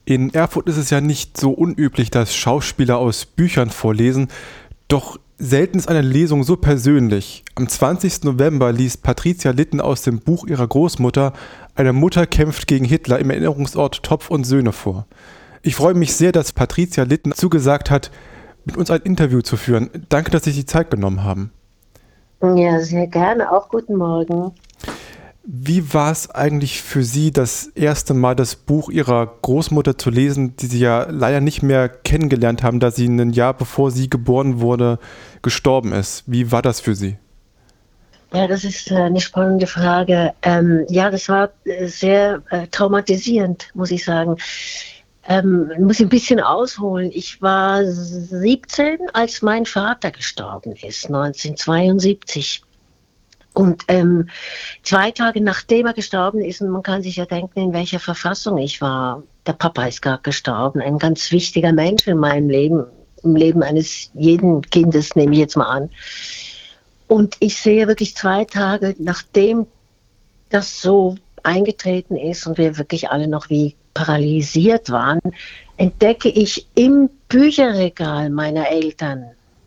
In Erfurt ist es ja nicht so unüblich, dass Schauspieler aus Büchern vorlesen, doch selten ist eine Lesung so persönlich. Am 20. November liest Patricia Litten aus dem Buch ihrer Großmutter „Eine Mutter kämpft gegen Hitler" im Erinnerungsort Topf und Söhne vor. Ich freue mich sehr, dass Patricia Litten zugesagt hat, mit uns ein Interview zu führen. Danke, dass Sie sich die Zeit genommen haben. Ja, sehr gerne. Auch guten Morgen. Wie war es eigentlich für Sie, das erste Mal das Buch Ihrer Großmutter zu lesen, die Sie ja leider nicht mehr kennengelernt haben, da sie ein Jahr bevor sie geboren wurde, gestorben ist? Wie war das für Sie? Ja, das ist eine spannende Frage. Ja, das war sehr traumatisierend, muss ich sagen. Muss ich ein bisschen ausholen. Ich war 17, als mein Vater gestorben ist, 1972. Und 2 Tage nachdem er gestorben ist, und man kann sich ja denken, in welcher Verfassung ich war. Der Papa ist gerade gestorben, ein ganz wichtiger Mensch in meinem Leben, im Leben eines jeden Kindes, nehme ich jetzt mal an. Und ich sehe wirklich 2 Tage, nachdem das so eingetreten ist und wir wirklich alle noch wie paralysiert waren, entdecke ich im Bücherregal meiner Eltern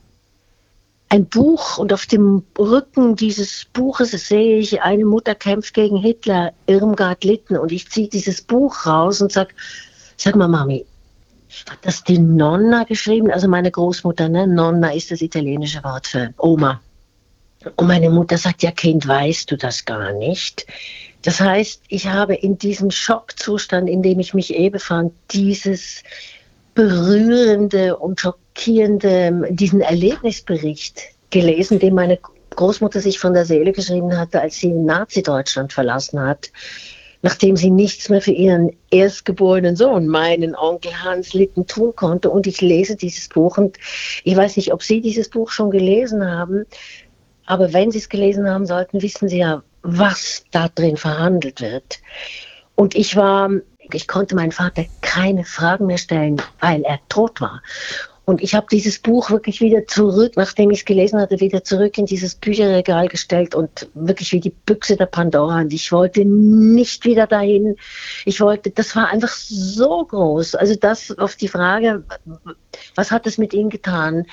ein Buch, und auf dem Rücken dieses Buches sehe ich "Eine Mutter kämpft gegen Hitler", Irmgard Litten. Und ich ziehe dieses Buch raus und sag mal, Mami, hat das die Nonna geschrieben? Also meine Großmutter, ne? Nonna ist das italienische Wort für Oma. Und meine Mutter sagt, ja Kind, weißt du das gar nicht? Das heißt, ich habe in diesem Schockzustand, in dem ich mich befand, dieses berührende und schockierende, diesen Erlebnisbericht gelesen, den meine Großmutter sich von der Seele geschrieben hatte, als sie Nazi-Deutschland verlassen hat, nachdem sie nichts mehr für ihren erstgeborenen Sohn, meinen Onkel Hans Litten, tun konnte. Und ich lese dieses Buch, und ich weiß nicht, ob Sie dieses Buch schon gelesen haben, aber wenn Sie es gelesen haben sollten, wissen Sie ja, was da drin verhandelt wird. Und ich konnte meinem Vater keine Fragen mehr stellen, weil er tot war. Und ich habe dieses Buch wirklich wieder zurück, nachdem ich es gelesen hatte, wieder zurück in dieses Bücherregal gestellt und wirklich wie die Büchse der Pandora. Und ich wollte nicht wieder dahin. Das war einfach so groß. Also das auf die Frage, was hat es mit Ihnen getan?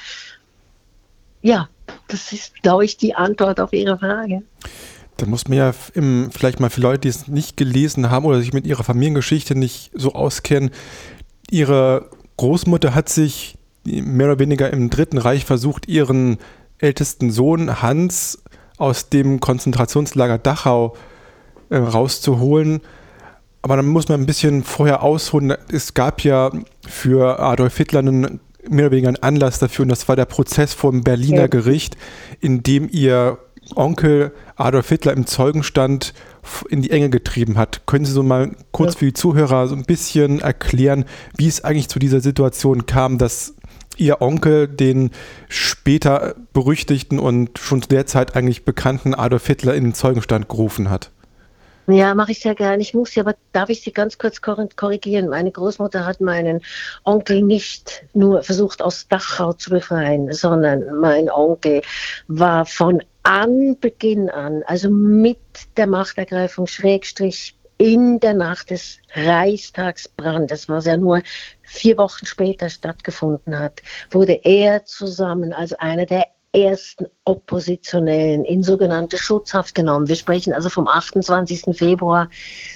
Ja, das ist, glaube ich, die Antwort auf Ihre Frage. Da muss man ja vielleicht mal für Leute, die es nicht gelesen haben oder sich mit ihrer Familiengeschichte nicht so auskennen, Ihre Großmutter hat sich mehr oder weniger im Dritten Reich versucht, ihren ältesten Sohn Hans aus dem Konzentrationslager Dachau rauszuholen. Aber dann muss man ein bisschen vorher ausholen. Es gab ja für Adolf Hitler einen mehr oder weniger einen Anlass dafür, und das war der Prozess vor dem Berliner Gericht, in dem ihr Onkel Adolf Hitler im Zeugenstand in die Enge getrieben hat. Können Sie so mal kurz für die Zuhörer so ein bisschen erklären, wie es eigentlich zu dieser Situation kam, dass Ihr Onkel den später berüchtigten und schon zu der Zeit eigentlich bekannten Adolf Hitler in den Zeugenstand gerufen hat? Ja, mache ich sehr gerne. Darf ich Sie ganz kurz korrigieren? Meine Großmutter hat meinen Onkel nicht nur versucht, aus Dachau zu befreien, sondern mein Onkel war von Beginn an, also mit der Machtergreifung Schrägstrich in der Nacht des Reichstagsbrandes, was ja nur 4 Wochen später stattgefunden hat, wurde er zusammen als einer der ersten Oppositionellen in sogenannte Schutzhaft genommen. Wir sprechen also vom 28. Februar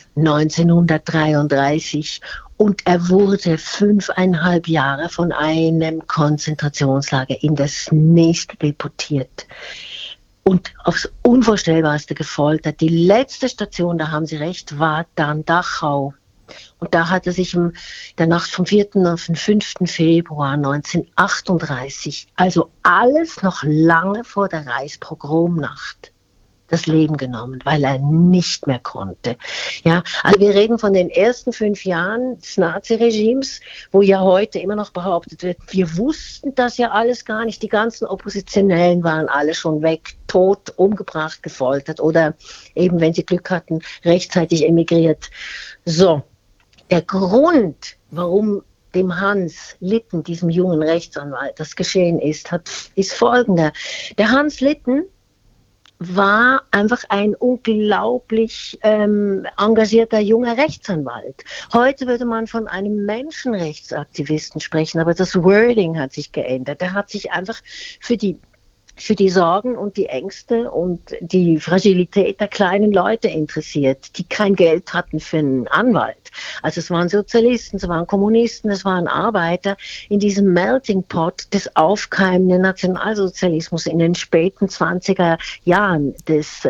1933. Und er wurde 5,5 Jahre von einem Konzentrationslager in das nächste deportiert. Und aufs Unvorstellbarste gefoltert. Die letzte Station, da haben Sie recht, war dann Dachau. Und da hat er sich in der Nacht vom 4. auf den 5. Februar 1938, also alles noch lange vor der Reichspogromnacht, das Leben genommen, weil er nicht mehr konnte. Ja, also wir reden von den ersten 5 Jahren des Naziregimes, wo ja heute immer noch behauptet wird, wir wussten das ja alles gar nicht. Die ganzen Oppositionellen waren alle schon weg, tot, umgebracht, gefoltert oder eben, wenn sie Glück hatten, rechtzeitig emigriert. So, der Grund, warum dem Hans Litten, diesem jungen Rechtsanwalt, das geschehen ist, ist folgender. Der Hans Litten war einfach ein unglaublich engagierter junger Rechtsanwalt. Heute würde man von einem Menschenrechtsaktivisten sprechen, aber das Wording hat sich geändert. Er hat sich einfach für die Sorgen und die Ängste und die Fragilität der kleinen Leute interessiert, die kein Geld hatten für einen Anwalt. Also es waren Sozialisten, es waren Kommunisten, es waren Arbeiter in diesem Melting Pot des aufkeimenden Nationalsozialismus in den späten 20er Jahren des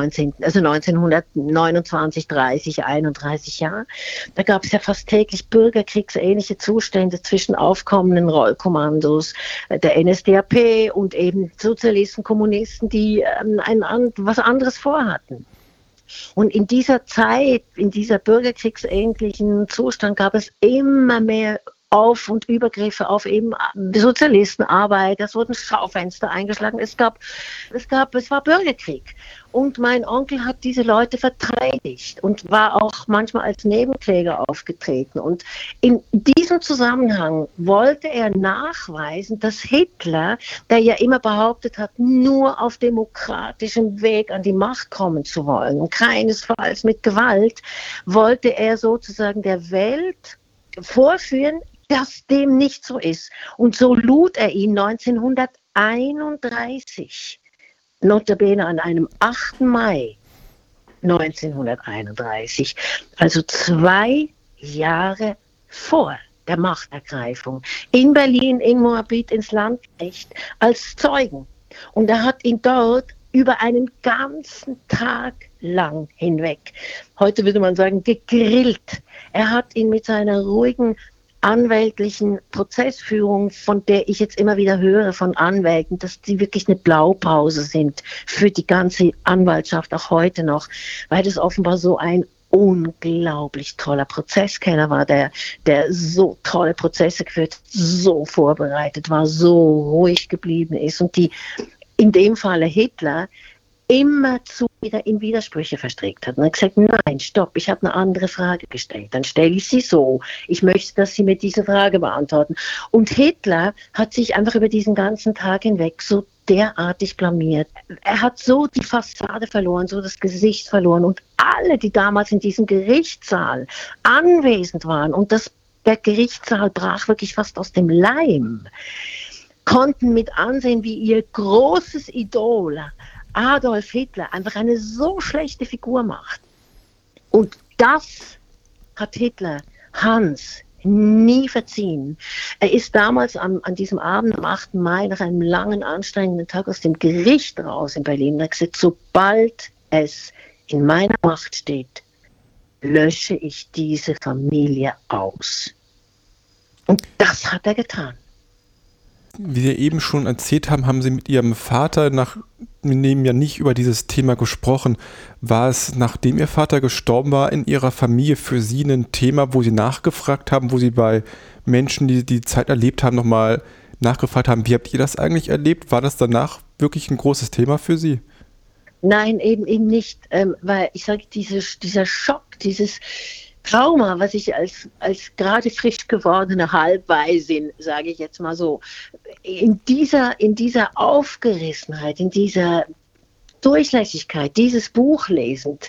1929, 30, 31 Jahren. Da gab es ja fast täglich bürgerkriegsähnliche Zustände zwischen aufkommenden Rollkommandos der NSDAP und eben Sozialisten, Kommunisten, die was anderes vorhatten. Und in dieser Zeit, in dieser bürgerkriegsähnlichen Zustand gab es immer mehr Auf- und Übergriffe auf eben Sozialisten, Arbeiter, es wurden Schaufenster eingeschlagen, es war Bürgerkrieg. Und mein Onkel hat diese Leute verteidigt und war auch manchmal als Nebenkläger aufgetreten. Und in diesem Zusammenhang wollte er nachweisen, dass Hitler, der ja immer behauptet hat, nur auf demokratischem Weg an die Macht kommen zu wollen und keinesfalls mit Gewalt, wollte er sozusagen der Welt vorführen, dass dem nicht so ist. Und so lud er ihn 1931, notabene an einem 8. Mai 1931, also 2 Jahre vor der Machtergreifung, in Berlin, in Moabit, ins Landgericht, als Zeugen. Und er hat ihn dort über einen ganzen Tag lang hinweg, heute würde man sagen, gegrillt. Er hat ihn mit seiner ruhigen anwältlichen Prozessführung, von der ich jetzt immer wieder höre von Anwälten, dass die wirklich eine Blaupause sind für die ganze Anwaltschaft, auch heute noch, weil das offenbar so ein unglaublich toller Prozesskenner war, der so tolle Prozesse geführt hat, so vorbereitet war, so ruhig geblieben ist und die in dem Falle Hitler immerzu wieder in Widersprüche verstrickt hat. Und er hat gesagt, nein, stopp, ich habe eine andere Frage gestellt. Dann stelle ich sie so. Ich möchte, dass Sie mir diese Frage beantworten. Und Hitler hat sich einfach über diesen ganzen Tag hinweg so derartig blamiert. Er hat so die Fassade verloren, so das Gesicht verloren. Und alle, die damals in diesem Gerichtssaal anwesend waren, und der Gerichtssaal brach wirklich fast aus dem Leim, konnten mit ansehen, wie ihr großes Idol Adolf Hitler einfach eine so schlechte Figur macht. Und das hat Hitler Hans nie verziehen. Er ist damals an diesem Abend, am 8. Mai, nach einem langen, anstrengenden Tag aus dem Gericht raus in Berlin, er hat gesagt, sobald es in meiner Macht steht, lösche ich diese Familie aus. Und das hat er getan. Wie Sie eben schon erzählt haben, haben Sie mit Ihrem Vater wir nehmen ja nicht über dieses Thema gesprochen. War es, nachdem Ihr Vater gestorben war, in Ihrer Familie für Sie ein Thema, wo Sie nachgefragt haben, wo Sie bei Menschen, die die Zeit erlebt haben, nochmal nachgefragt haben, wie habt ihr das eigentlich erlebt? War das danach wirklich ein großes Thema für Sie? Nein, eben nicht, weil ich sage, dieser Schock, dieses Trauma, was ich als gerade frisch gewordene Halbwaisin, sage ich jetzt mal so, in dieser Aufgerissenheit, in dieser Durchlässigkeit, dieses Buch lesend,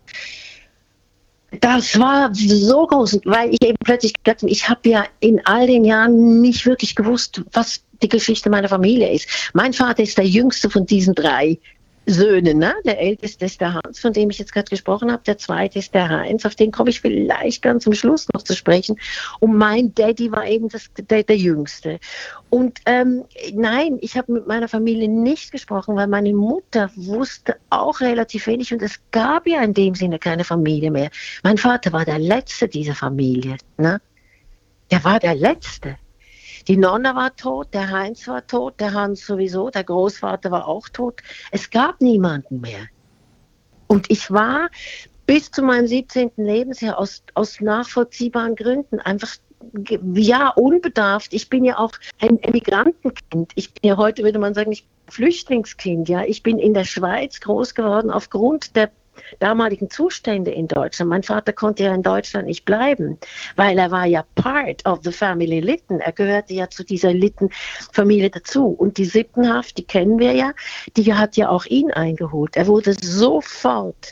das war so groß, weil ich eben plötzlich gedacht habe, ich habe ja in all den Jahren nicht wirklich gewusst, was die Geschichte meiner Familie ist. Mein Vater ist der jüngste von diesen 3 Söhnen, ne? Der älteste ist der Hans, von dem ich jetzt gerade gesprochen habe, der zweite ist der Heinz, auf den komme ich vielleicht ganz zum Schluss noch zu sprechen. Und mein Daddy war eben der Jüngste. Und nein, ich habe mit meiner Familie nicht gesprochen, weil meine Mutter wusste auch relativ wenig und es gab ja in dem Sinne keine Familie mehr. Mein Vater war der Letzte dieser Familie, ne? Der war der Letzte. Die Nonna war tot, der Heinz war tot, der Hans sowieso, der Großvater war auch tot. Es gab niemanden mehr. Und ich war bis zu meinem 17. Lebensjahr aus nachvollziehbaren Gründen einfach, ja, unbedarft. Ich bin ja auch ein Emigrantenkind. Ich bin ja heute, würde man sagen, ich bin Flüchtlingskind. Ja, ich bin in der Schweiz groß geworden aufgrund der damaligen Zustände in Deutschland. Mein Vater konnte ja in Deutschland nicht bleiben, weil er war ja part of the family Lytton. Er gehörte ja zu dieser Lytton-Familie dazu. Und die Sippenhaft, die kennen wir ja, die hat ja auch ihn eingeholt. Er wurde sofort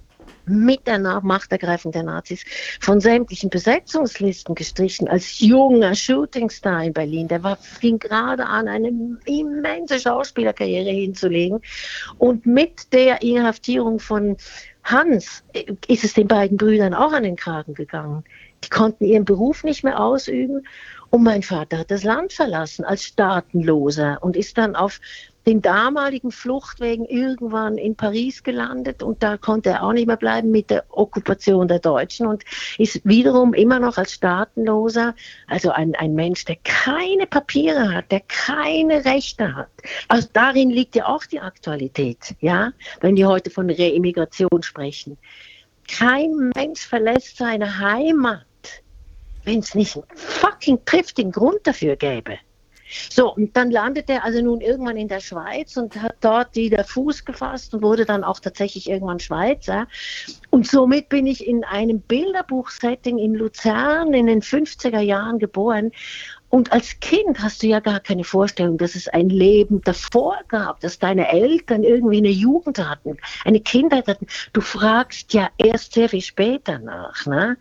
mit der Machtergreifung der Nazis von sämtlichen Besetzungslisten gestrichen, als junger Shootingstar in Berlin. Der fing gerade an, eine immense Schauspielerkarriere hinzulegen. Und mit der Inhaftierung von Hans ist es den beiden Brüdern auch an den Kragen gegangen. Die konnten ihren Beruf nicht mehr ausüben. Und mein Vater hat das Land verlassen als Staatenloser und ist dann auf den damaligen Fluchtwegen irgendwann in Paris gelandet und da konnte er auch nicht mehr bleiben mit der Okkupation der Deutschen und ist wiederum immer noch als Staatenloser, also ein Mensch, der keine Papiere hat, der keine Rechte hat. Also darin liegt ja auch die Aktualität, ja, wenn wir heute von Reimmigration sprechen. Kein Mensch verlässt seine Heimat, wenn es nicht einen fucking triftigen Grund dafür gäbe. So, und dann landet er also nun irgendwann in der Schweiz und hat dort wieder Fuß gefasst und wurde dann auch tatsächlich irgendwann Schweizer. Und somit bin ich in einem Bilderbuch-Setting in Luzern in den 50er Jahren geboren. Und als Kind hast du ja gar keine Vorstellung, dass es ein Leben davor gab, dass deine Eltern irgendwie eine Jugend hatten, eine Kindheit hatten. Du fragst ja erst sehr viel später nach, ne?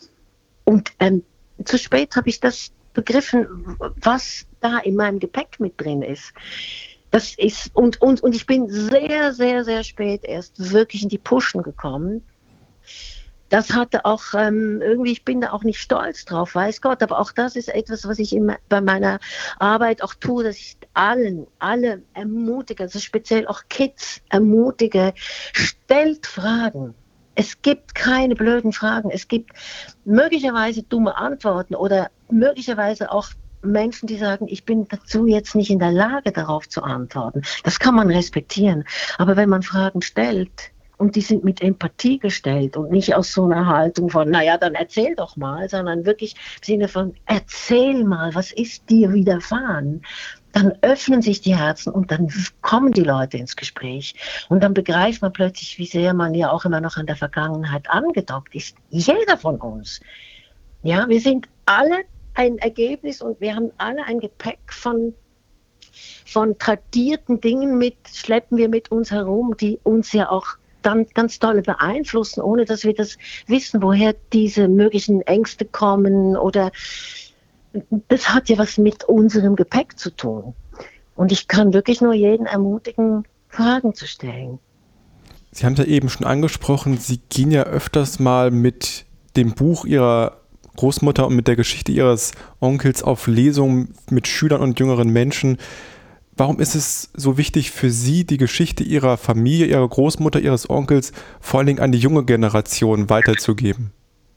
Und zu spät habe ich das begriffen, was da in meinem Gepäck mit drin ist. Das ist und ich bin sehr, sehr, sehr spät erst wirklich in die Pushen gekommen. Das hatte auch irgendwie, ich bin da auch nicht stolz drauf, weiß Gott, aber auch das ist etwas, was ich immer bei meiner Arbeit auch tue, dass ich alle ermutige, also speziell auch Kids ermutige, stellt Fragen. Es gibt keine blöden Fragen. Es gibt möglicherweise dumme Antworten oder möglicherweise auch Menschen, die sagen, ich bin dazu jetzt nicht in der Lage, darauf zu antworten. Das kann man respektieren. Aber wenn man Fragen stellt und die sind mit Empathie gestellt und nicht aus so einer Haltung von, naja, dann erzähl doch mal, sondern wirklich im Sinne von, erzähl mal, was ist dir widerfahren? Dann öffnen sich die Herzen und dann kommen die Leute ins Gespräch. Und dann begreift man plötzlich, wie sehr man ja auch immer noch an der Vergangenheit angedockt ist. Jeder von uns. Ja, wir sind alle ein Ergebnis und wir haben alle ein Gepäck von tradierten Dingen schleppen wir mit uns herum, die uns ja auch dann ganz doll beeinflussen, ohne dass wir das wissen, woher diese möglichen Ängste kommen oder das hat ja was mit unserem Gepäck zu tun. Und ich kann wirklich nur jeden ermutigen, Fragen zu stellen. Sie haben es ja eben schon angesprochen, Sie gehen ja öfters mal mit dem Buch Ihrer Großmutter und mit der Geschichte Ihres Onkels auf Lesungen mit Schülern und jüngeren Menschen. Warum ist es so wichtig für Sie, die Geschichte Ihrer Familie, Ihrer Großmutter, Ihres Onkels vor allen Dingen an die junge Generation weiterzugeben?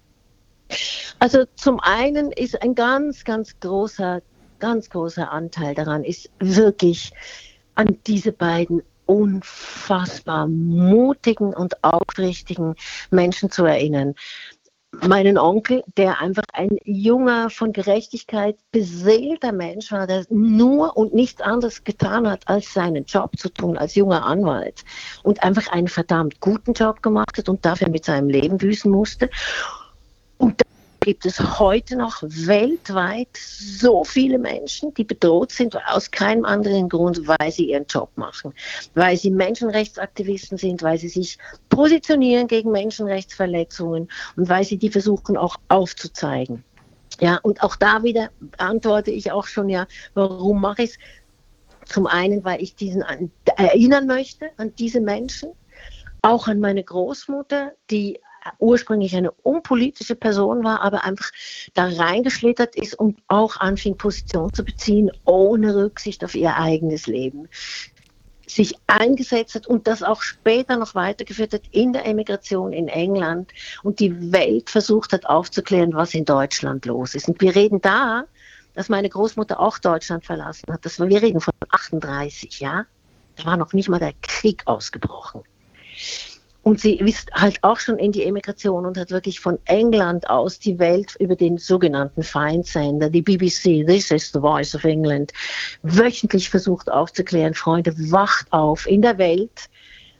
Also zum einen ist ein ganz großer Anteil daran, ist wirklich an diese beiden unfassbar mutigen und aufrichtigen Menschen zu erinnern. Meinen Onkel, der einfach ein junger, von Gerechtigkeit beseelter Mensch war, der nur und nichts anderes getan hat, als seinen Job zu tun als junger Anwalt und einfach einen verdammt guten Job gemacht hat und dafür mit seinem Leben büßen musste. Und da gibt es heute noch weltweit so viele Menschen, die bedroht sind, aus keinem anderen Grund, weil sie ihren Job machen. Weil sie Menschenrechtsaktivisten sind, weil sie sich positionieren gegen Menschenrechtsverletzungen und weil sie die versuchen auch aufzuzeigen. Ja, und auch da wieder antworte ich auch schon, ja, warum mache ich es? Zum einen, weil ich erinnern möchte an diese Menschen, auch an meine Großmutter, die ursprünglich eine unpolitische Person war, aber einfach da reingeschlittert ist und auch anfing, Position zu beziehen, ohne Rücksicht auf ihr eigenes Leben. Sich eingesetzt hat und das auch später noch weitergeführt hat in der Emigration in England und die Welt versucht hat aufzuklären, was in Deutschland los ist. Und wir reden da, dass meine Großmutter auch Deutschland verlassen hat. Wir reden von 38, ja? Da war noch nicht mal der Krieg ausgebrochen. Und sie ist halt auch schon in die Emigration und hat wirklich von England aus die Welt über den sogenannten Feindsender, die BBC, This is the Voice of England, wöchentlich versucht aufzuklären, Freunde, wacht auf, in der Welt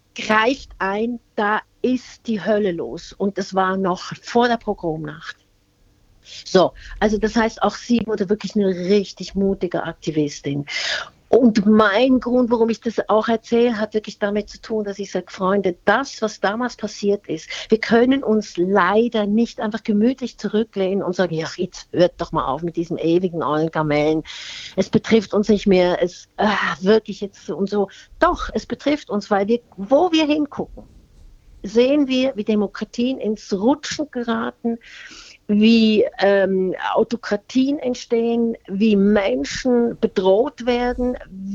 greift ein, da ist die Hölle los. Und das war noch vor der Pogromnacht. So, also das heißt, auch sie wurde wirklich eine richtig mutige Aktivistin. Und mein Grund, warum ich das auch erzähle, hat wirklich damit zu tun, dass ich sage, Freunde, das, was damals passiert ist, wir können uns leider nicht einfach gemütlich zurücklehnen und sagen, ja, jetzt hört doch mal auf mit diesem ewigen Eulengamellen. Es betrifft uns nicht mehr, wirklich jetzt und so. Doch, es betrifft uns, weil wir, wo wir hingucken, sehen wir, wie Demokratien ins Rutschen geraten, wie Autokratien entstehen, wie Menschen bedroht werden,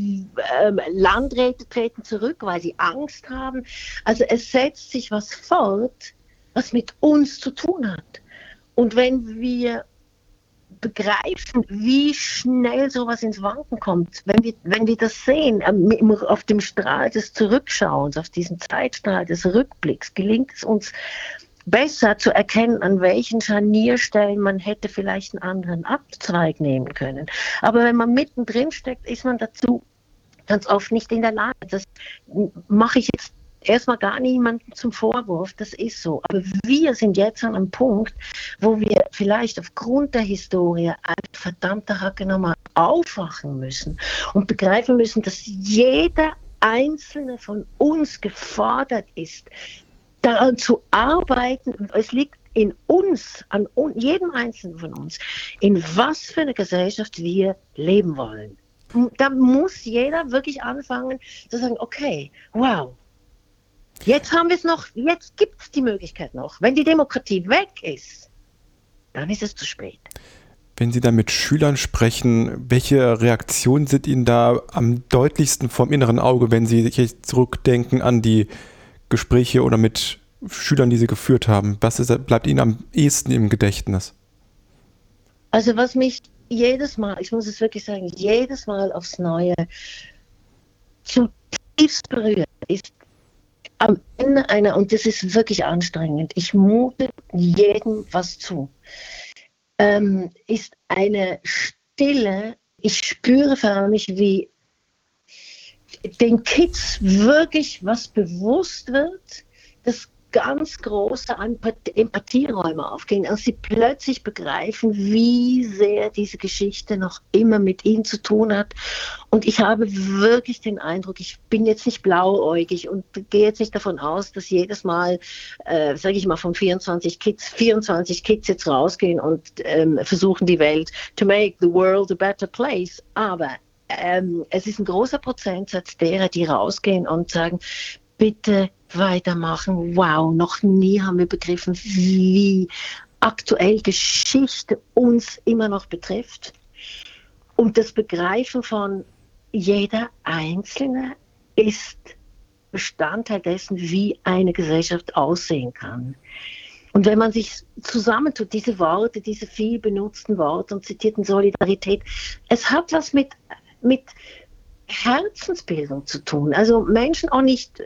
Landräte treten zurück, weil sie Angst haben. Also es setzt sich was fort, was mit uns zu tun hat. Und wenn wir begreifen, wie schnell sowas ins Wanken kommt, wenn wir das sehen, auf dem Strahl des Zurückschauens, auf diesem Zeitstrahl des Rückblicks, gelingt es uns, besser zu erkennen, an welchen Scharnierstellen man hätte vielleicht einen anderen Abzweig nehmen können. Aber wenn man mittendrin steckt, ist man dazu ganz oft nicht in der Lage. Das mache ich jetzt erstmal gar niemandem zum Vorwurf, das ist so. Aber wir sind jetzt an einem Punkt, wo wir vielleicht aufgrund der Historie eine verdammte Hacke nochmal aufwachen müssen und begreifen müssen, dass jeder einzelne von uns gefordert ist, daran zu arbeiten. Es liegt in uns, an jedem Einzelnen von uns, in was für eine Gesellschaft wir leben wollen. Da muss jeder wirklich anfangen zu sagen, okay, wow, jetzt haben wir es noch, jetzt gibt es die Möglichkeit noch. Wenn die Demokratie weg ist, dann ist es zu spät. Wenn Sie da mit Schülern sprechen, welche Reaktionen sind Ihnen da am deutlichsten vom inneren Auge, wenn Sie sich jetzt zurückdenken an die Gespräche oder mit Schülern, die Sie geführt haben? Bleibt Ihnen am ehesten im Gedächtnis? Also was mich jedes Mal, ich muss es wirklich sagen, jedes Mal aufs Neue zutiefst berührt, ist am Ende und das ist wirklich anstrengend, ich mute jedem was zu, ist eine Stille. Ich spüre förmlich, wie den Kids wirklich was bewusst wird, das ganz große Empathieräume aufgehen, als sie plötzlich begreifen, wie sehr diese Geschichte noch immer mit ihnen zu tun hat. Und ich habe wirklich den Eindruck, ich bin jetzt nicht blauäugig und gehe jetzt nicht davon aus, dass jedes Mal, sage ich mal, von 24 Kids jetzt rausgehen und versuchen die Welt to make the world a better place. Aber es ist ein großer Prozentsatz derer, die rausgehen und sagen, bitte weitermachen. Wow, noch nie haben wir begriffen, wie aktuell Geschichte uns immer noch betrifft. Und das Begreifen von jeder Einzelne ist Bestandteil dessen, wie eine Gesellschaft aussehen kann. Und wenn man sich zusammentut, diese Worte, diese viel benutzten Worte und zitierten Solidarität, es hat was mit Herzensbildung zu tun. Also Menschen auch nicht,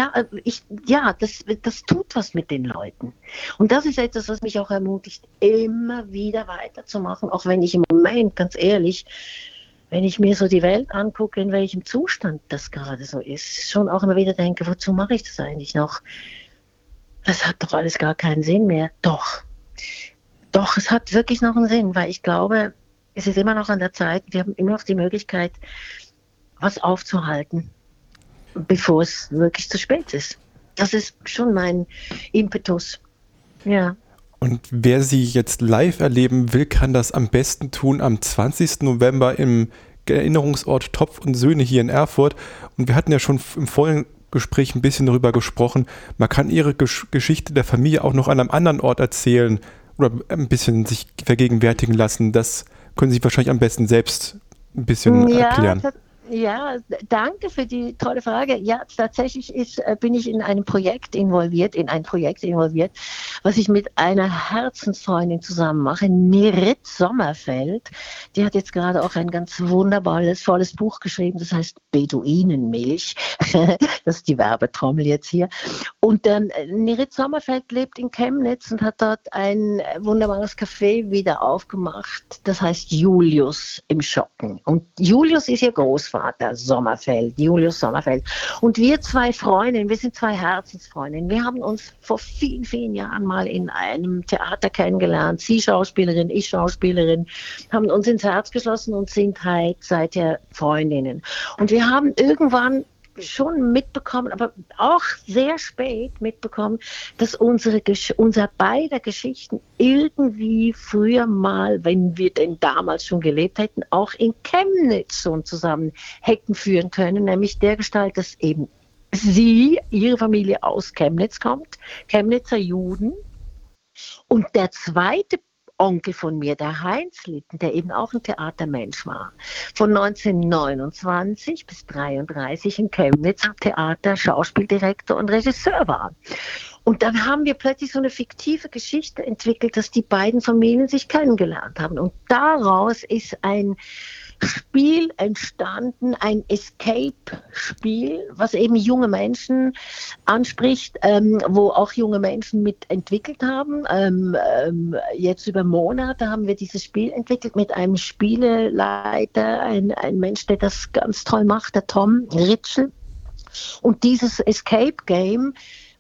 das tut was mit den Leuten. Und das ist etwas, was mich auch ermutigt, immer wieder weiterzumachen, auch wenn ich im Moment, ganz ehrlich, wenn ich mir so die Welt angucke, in welchem Zustand das gerade so ist, schon auch immer wieder denke, wozu mache ich das eigentlich noch? Das hat doch alles gar keinen Sinn mehr. Doch, es hat wirklich noch einen Sinn, weil ich glaube, es ist immer noch an der Zeit, wir haben immer noch die Möglichkeit, was aufzuhalten, bevor es wirklich zu spät ist. Das ist schon mein Impetus. Ja. Und wer Sie jetzt live erleben will, kann das am besten tun am 20. November im Erinnerungsort Topf und Söhne hier in Erfurt. Und wir hatten ja schon im vorigen Gespräch ein bisschen darüber gesprochen, man kann Ihre Geschichte der Familie auch noch an einem anderen Ort erzählen oder ein bisschen sich vergegenwärtigen lassen. Das können Sie wahrscheinlich am besten selbst ein bisschen erklären. Ja, danke für die tolle Frage. Ja, tatsächlich bin ich in ein Projekt involviert, was ich mit einer Herzensfreundin zusammen mache, Nerit Sommerfeld. Die hat jetzt gerade auch ein ganz wunderbares, volles Buch geschrieben, das heißt Beduinenmilch. Das ist die Werbetrommel jetzt hier. Und Nerit Sommerfeld lebt in Chemnitz und hat dort ein wunderbares Café wieder aufgemacht. Das heißt Julius im Schocken. Und Julius ist ihr Großvater. Vater Sommerfeld, Julius Sommerfeld. Und wir zwei Freundinnen, wir sind zwei Herzensfreundinnen. Wir haben uns vor vielen, vielen Jahren mal in einem Theater kennengelernt. Sie Schauspielerin, ich Schauspielerin, haben uns ins Herz geschlossen und sind halt seither Freundinnen. Und wir haben irgendwann schon mitbekommen, aber auch sehr spät mitbekommen, dass unser beider Geschichten irgendwie früher mal, wenn wir denn damals schon gelebt hätten, auch in Chemnitz schon zusammen hätten führen können, nämlich dergestalt, dass eben ihre Familie aus Chemnitz kommt, Chemnitzer Juden, und der zweite Onkel von mir, der Heinz Litten, der eben auch ein Theatermensch war, von 1929 bis 1933 in Chemnitz am Theater Schauspieldirektor und Regisseur war. Und dann haben wir plötzlich so eine fiktive Geschichte entwickelt, dass die beiden Familien sich kennengelernt haben. Und daraus ist ein Spiel entstanden, ein Escape-Spiel, was eben junge Menschen anspricht, wo auch junge Menschen mitentwickelt haben. Jetzt über Monate haben wir dieses Spiel entwickelt mit einem Spieleleiter, ein Mensch, der das ganz toll macht, der Tom Ritschel. Und dieses Escape-Game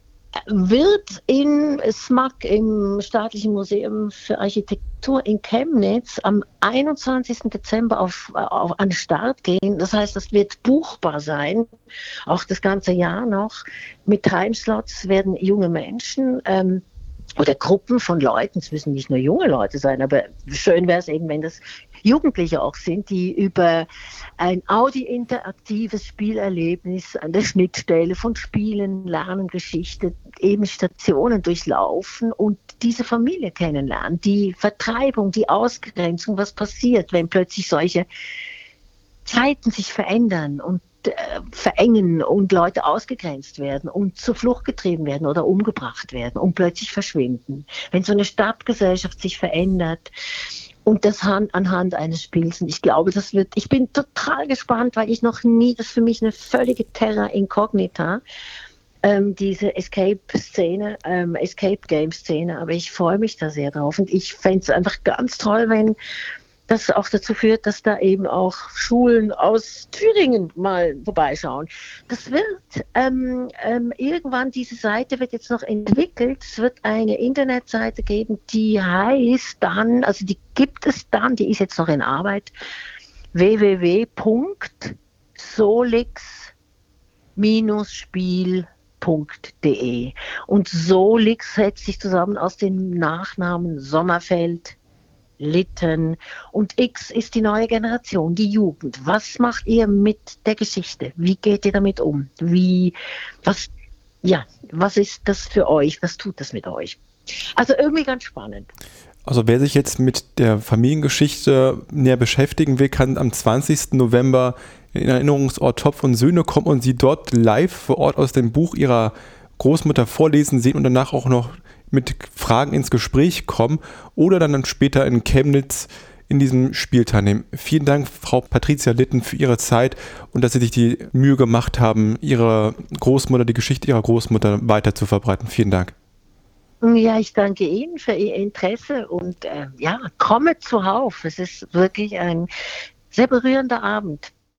wird in SMAC, im Staatlichen Museum für Architektur in Chemnitz, am 21. Dezember an den Start gehen. Das heißt, das wird buchbar sein, auch das ganze Jahr noch. Mit Timeslots werden junge Menschen oder Gruppen von Leuten, es müssen nicht nur junge Leute sein, aber schön wäre es eben, wenn das Jugendliche auch sind, die über ein audiointeraktives Spielerlebnis an der Schnittstelle von Spielen, Lernen, Geschichte, eben Stationen durchlaufen und diese Familie kennenlernen. Die Vertreibung, die Ausgrenzung, was passiert, wenn plötzlich solche Zeiten sich verändern und verengen und Leute ausgegrenzt werden und zur Flucht getrieben werden oder umgebracht werden und plötzlich verschwinden. Wenn so eine Stadtgesellschaft sich verändert und das anhand eines Spiels. Und ich glaube, ich bin total gespannt, weil ich noch nie, das ist für mich eine völlige Terra Incognita, diese Escape-Szene, Escape-Game-Szene, aber ich freue mich da sehr drauf und ich fände es einfach ganz toll, wenn das auch dazu führt, dass da eben auch Schulen aus Thüringen mal vorbeischauen. Das wird irgendwann, diese Seite wird jetzt noch entwickelt. Es wird eine Internetseite geben, die heißt dann, also die gibt es dann, die ist jetzt noch in Arbeit, www.solix-spiel.de. Und Solix setzt sich zusammen aus den Nachnamen Sommerfeld, Litten und X ist die neue Generation, die Jugend. Was macht ihr mit der Geschichte? Wie geht ihr damit um? Was ist das für euch? Was tut das mit euch? Also irgendwie ganz spannend. Also wer sich jetzt mit der Familiengeschichte näher beschäftigen will, kann am 20. November in den Erinnerungsort Topf und Söhne kommen und sie dort live vor Ort aus dem Buch ihrer Großmutter vorlesen sehen und danach auch noch mit Fragen ins Gespräch kommen oder dann später in Chemnitz in diesem Spiel teilnehmen. Vielen Dank, Frau Patricia Litten, für Ihre Zeit und dass Sie sich die Mühe gemacht haben, die Geschichte Ihrer Großmutter weiter zu verbreiten. Vielen Dank. Ja, ich danke Ihnen für Ihr Interesse und kommet zuhauf. Es ist wirklich ein sehr berührender Abend.